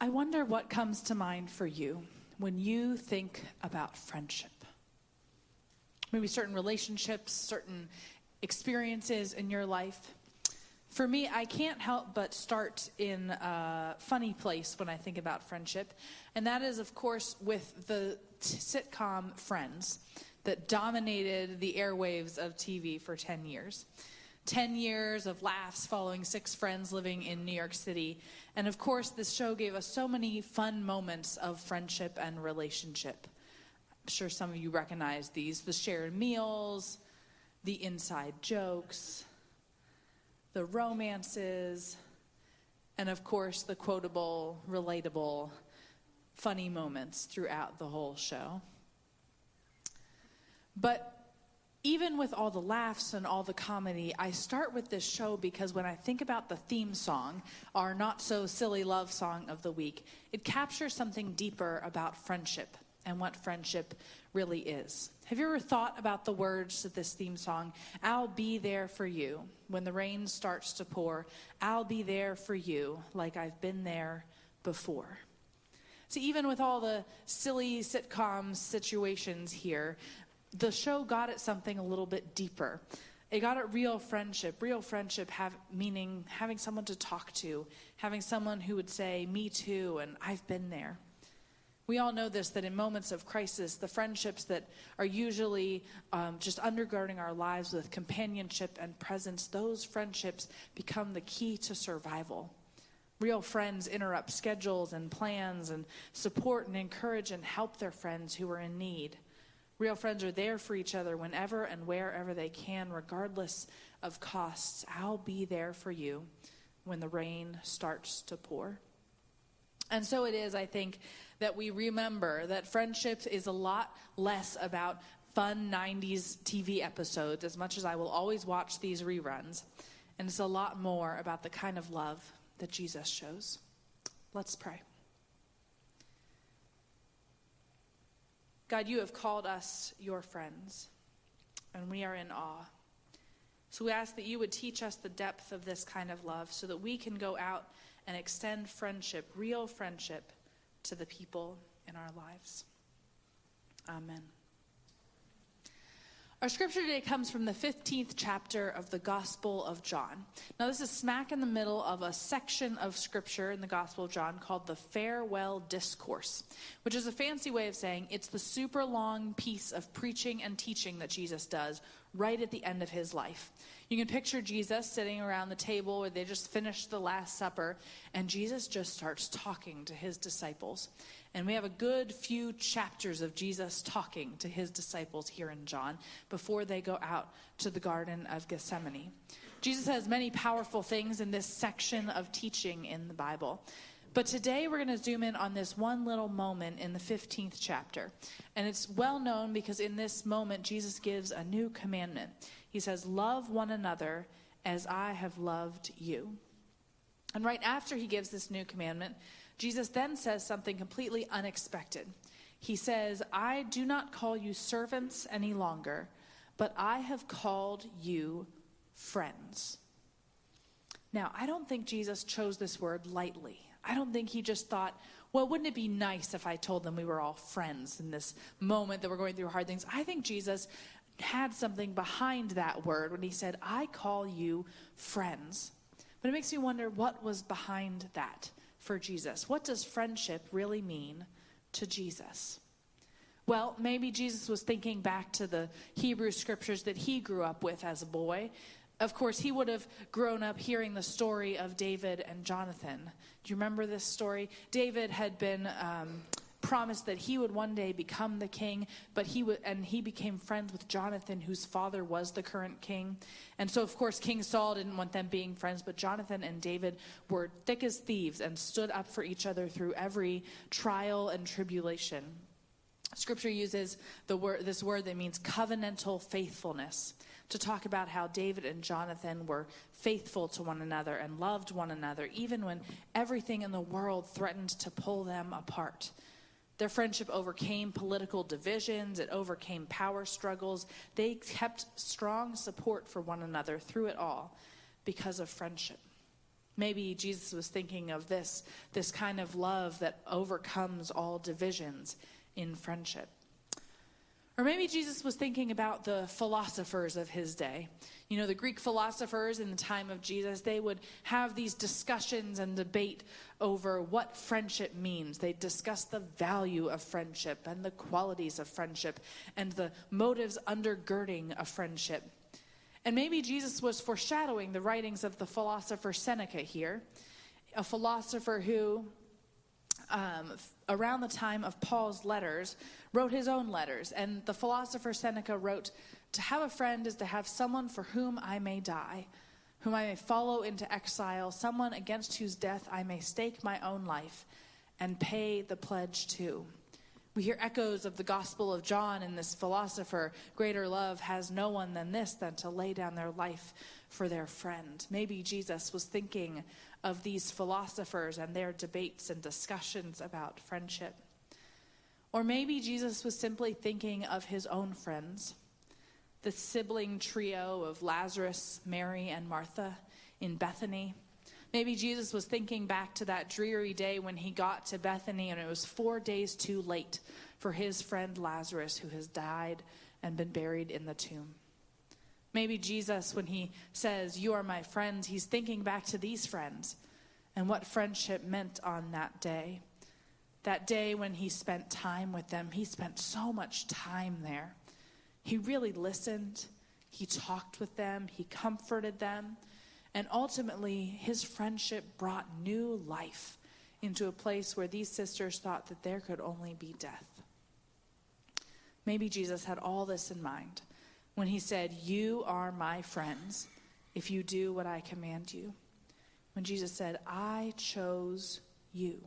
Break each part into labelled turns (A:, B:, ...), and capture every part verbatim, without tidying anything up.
A: I wonder what comes to mind for you when you think about friendship. Maybe certain relationships, certain experiences in your life. For me, I can't help but start in a funny place when I think about friendship. And that is, of course, with the t- sitcom Friends that dominated the airwaves of T V for ten years. ten years of laughs following six friends living in New York City. And of course, this show gave us so many fun moments of friendship and relationship. I'm sure some of you recognize these. The shared meals, the inside jokes, the romances, and of course, the quotable, relatable, funny moments throughout the whole show. But even with all the laughs and all the comedy, I start with this show because when I think about the theme song, our not-so-silly love song of the week, it captures something deeper about friendship and what friendship really is. Have you ever thought about the words of this theme song? I'll be there for you when the rain starts to pour. I'll be there for you like I've been there before. So even with all the silly sitcom situations here, the show got at something a little bit deeper. It got at real friendship. Real friendship have, meaning having someone to talk to, having someone who would say, me too, and I've been there. We all know this, that in moments of crisis, the friendships that are usually um, just undergirding our lives with companionship and presence, those friendships become the key to survival. Real friends interrupt schedules and plans and support and encourage and help their friends who are in need. Real friends are there for each other whenever and wherever they can, regardless of costs. I'll be there for you when the rain starts to pour. And so it is, I think, that we remember that friendship is a lot less about fun nineties T V episodes, as much as I will always watch these reruns. And it's a lot more about the kind of love that Jesus shows. Let's pray. God, you have called us your friends, and we are in awe. So we ask that you would teach us the depth of this kind of love so that we can go out and extend friendship, real friendship, to the people in our lives. Amen. Our scripture today comes from the fifteenth chapter of the Gospel of John. Now, this is smack in the middle of a section of scripture in the Gospel of John called the Farewell Discourse, which is a fancy way of saying it's the super long piece of preaching and teaching that Jesus does right at the end of his life. You can picture Jesus sitting around the table where they just finished the Last Supper, and Jesus just starts talking to his disciples. And we have a good few chapters of Jesus talking to his disciples here in John before they go out to the Garden of Gethsemane. Jesus has many powerful things in this section of teaching in the Bible. But today we're going to zoom in on this one little moment in the fifteenth chapter. And it's well known because in this moment Jesus gives a new commandment. He says, love one another as I have loved you. And right after he gives this new commandment, Jesus then says something completely unexpected. He says, I do not call you servants any longer, but I have called you friends. Now, I don't think Jesus chose this word lightly. I don't think he just thought, well, wouldn't it be nice if I told them we were all friends in this moment that we're going through hard things? I think Jesus had something behind that word when he said, I call you friends. But it makes me wonder what was behind that for Jesus. What does friendship really mean to Jesus? Well, maybe Jesus was thinking back to the Hebrew scriptures that he grew up with as a boy. Of course, he would have grown up hearing the story of David and Jonathan. Do you remember this story? David had been um, promised that he would one day become the king, but he would, and he became friends with Jonathan, whose father was the current king. And so, of course, King Saul didn't want them being friends, but Jonathan and David were thick as thieves and stood up for each other through every trial and tribulation. Scripture uses the word, this word that means covenantal faithfulness, to talk about how David and Jonathan were faithful to one another and loved one another, even when everything in the world threatened to pull them apart. Their friendship overcame political divisions. It overcame power struggles. They kept strong support for one another through it all because of friendship. Maybe Jesus was thinking of this, this kind of love that overcomes all divisions in friendship. Or maybe Jesus was thinking about the philosophers of his day. You know, the Greek philosophers in the time of Jesus, they would have these discussions and debate over what friendship means. They discuss the value of friendship and the qualities of friendship and the motives undergirding a friendship. And maybe Jesus was foreshadowing the writings of the philosopher Seneca here, a philosopher who, um, around the time of Paul's letters, wrote his own letters. And the philosopher Seneca wrote, "To have a friend is to have someone for whom I may die, whom I may follow into exile, someone against whose death I may stake my own life and pay the pledge too." We hear echoes of the Gospel of John in this philosopher. Greater love has no one than this, than to lay down their life for their friend. Maybe Jesus was thinking of these philosophers and their debates and discussions about friendship. Or maybe Jesus was simply thinking of his own friends, the sibling trio of Lazarus, Mary, and Martha in Bethany. Maybe Jesus was thinking back to that dreary day when he got to Bethany and it was four days too late for his friend Lazarus, who has died and been buried in the tomb. Maybe Jesus, when he says, "You are my friends," he's thinking back to these friends and what friendship meant on that day. That day when he spent time with them. He spent so much time there. He really listened. He talked with them. He comforted them. And ultimately, his friendship brought new life into a place where these sisters thought that there could only be death. Maybe Jesus had all this in mind when he said, "You are my friends if you do what I command you." When Jesus said, "I chose you."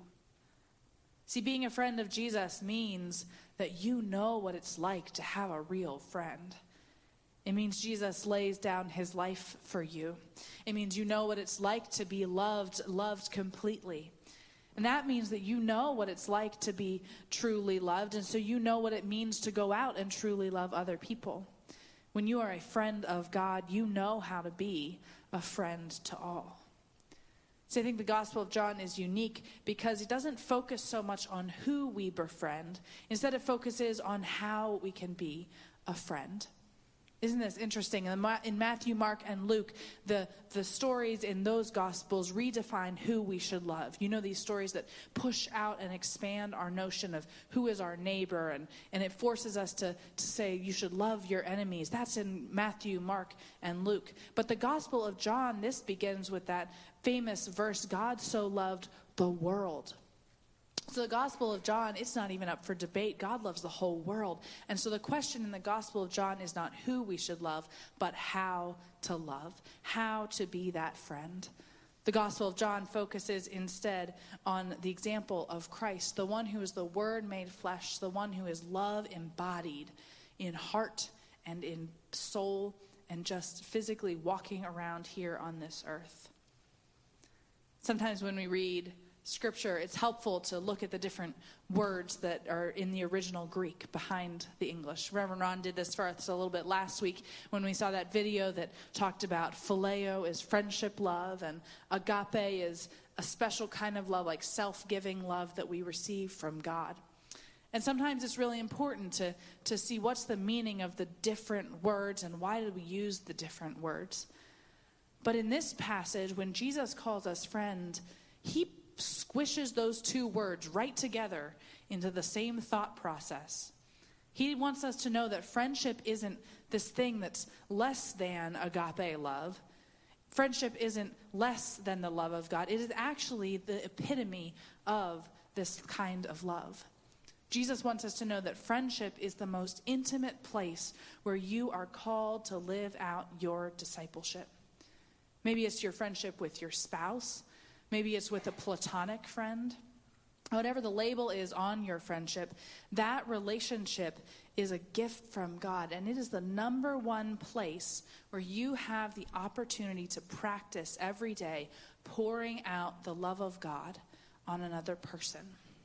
A: See, being a friend of Jesus means that you know what it's like to have a real friend. It means Jesus lays down his life for you. It means you know what it's like to be loved, loved completely. And that means that you know what it's like to be truly loved, and so you know what it means to go out and truly love other people. When you are a friend of God, you know how to be a friend to all. So I think the Gospel of John is unique because it doesn't focus so much on who we befriend. Instead, it focuses on how we can be a friend. Isn't this interesting? In Matthew, Mark, and Luke, the, the stories in those Gospels redefine who we should love. You know, these stories that push out and expand our notion of who is our neighbor, and, and it forces us to, to say you should love your enemies. That's in Matthew, Mark, and Luke. But the Gospel of John, this begins with that famous verse, "God so loved the world." So the Gospel of John, it's not even up for debate. God loves the whole world. And so the question in the Gospel of John is not who we should love, but how to love, how to be that friend. The Gospel of John focuses instead on the example of Christ, the one who is the Word made flesh, the one who is love embodied in heart and in soul and just physically walking around here on this earth. Sometimes when we read Scripture, it's helpful to look at the different words that are in the original Greek behind the English. Reverend Ron did this for us a little bit last week when we saw that video that talked about phileo is friendship love and agape is a special kind of love, like self-giving love that we receive from God. And sometimes it's really important to, to see what's the meaning of the different words and why did we use the different words. But in this passage, when Jesus calls us friend, he squishes those two words right together into the same thought process. He wants us to know that friendship isn't this thing that's less than agape love. Friendship isn't less than the love of God. It is actually the epitome of this kind of love. Jesus wants us to know that friendship is the most intimate place where you are called to live out your discipleship. Maybe it's your friendship with your spouse. Maybe it's with a platonic friend. Whatever the label is on your friendship, that relationship is a gift from God. And it is the number one place where you have the opportunity to practice every day pouring out the love of God on another person.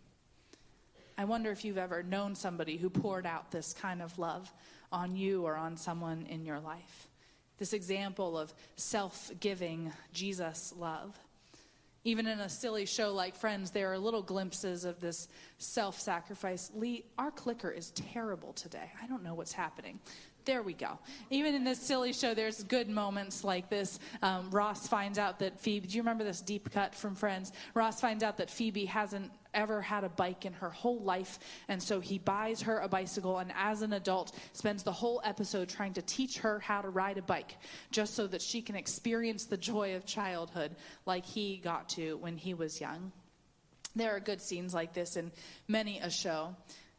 A: I wonder if you've ever known somebody who poured out this kind of love on you or on someone in your life. This example of self-giving Jesus love. Even in a silly show like Friends, there are little glimpses of this self-sacrifice. Lee, our clicker is terrible today. I don't know what's happening. There we go. Even in this silly show, there's good moments like this. Um, Ross finds out that Phoebe, do you remember this deep cut from Friends? Ross finds out that Phoebe hasn't ever had a bike in her whole life, and so he buys her a bicycle, and as an adult spends the whole episode trying to teach her how to ride a bike, just so that she can experience the joy of childhood like he got to when he was young. There are good scenes like this in many a show,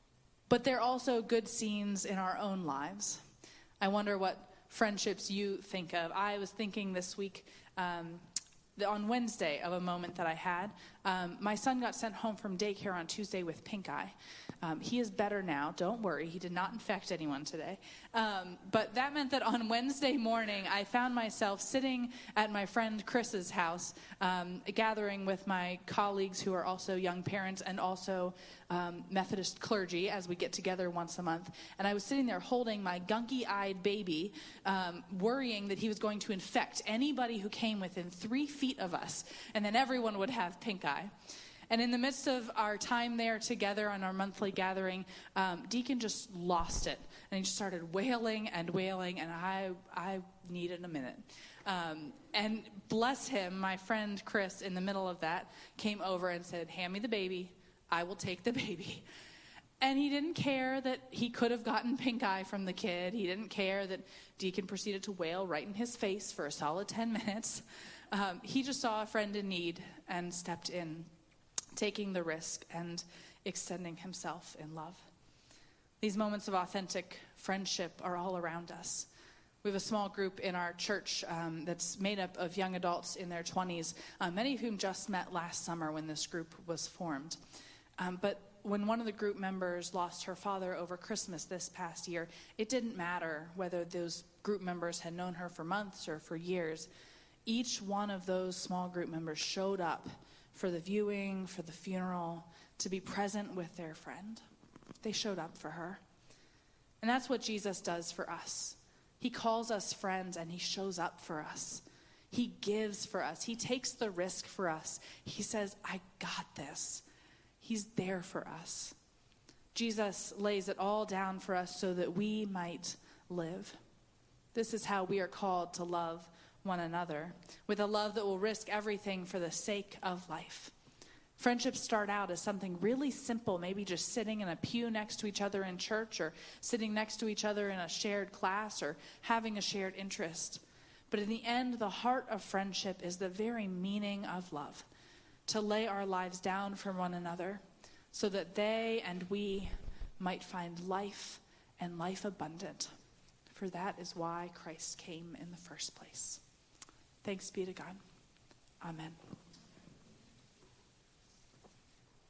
A: but there are also good scenes in our own lives. I wonder what friendships you think of. I was thinking this week, um, on Wednesday, of a moment that I had. Um, my son got sent home from daycare on Tuesday with pink eye. Um, he is better now. Don't worry. He did not infect anyone today. Um, but that meant that on Wednesday morning, I found myself sitting at my friend Chris's house, um, gathering with my colleagues who are also young parents and also um, Methodist clergy as we get together once a month. And I was sitting there holding my gunky-eyed baby, um, worrying that he was going to infect anybody who came within three feet of us. And then everyone would have pink eye. And in the midst of our time there together on our monthly gathering, um, Deacon just lost it. And he just started wailing and wailing, and I I needed a minute. Um, and bless him, my friend Chris, in the middle of that, came over and said, "Hand me the baby. I will take the baby." And he didn't care that he could have gotten pink eye from the kid. He didn't care that Deacon proceeded to wail right in his face for a solid ten minutes. Um, he just saw a friend in need and stepped in, taking the risk and extending himself in love. These moments of authentic friendship are all around us. We have a small group in our church um, that's made up of young adults in their twenties, uh, many of whom just met last summer when this group was formed. Um, but when one of the group members lost her father over Christmas this past year, it didn't matter whether those group members had known her for months or for years. Each one of those small group members showed up for the viewing, for the funeral, to be present with their friend. They showed up for her. And that's what Jesus does for us. He calls us friends, and he shows up for us. He gives for us. He takes the risk for us. He says, "I got this." He's there for us. Jesus lays it all down for us so that we might live. This is how we are called to love one another, with a love that will risk everything for the sake of life. Friendships start out as something really simple, maybe just sitting in a pew next to each other in church, or sitting next to each other in a shared class, or having a shared interest. But in the end, the heart of friendship is the very meaning of love, to lay our lives down for one another so that they and we might find life and life abundant. For that is why Christ came in the first place. Thanks be to God. Amen.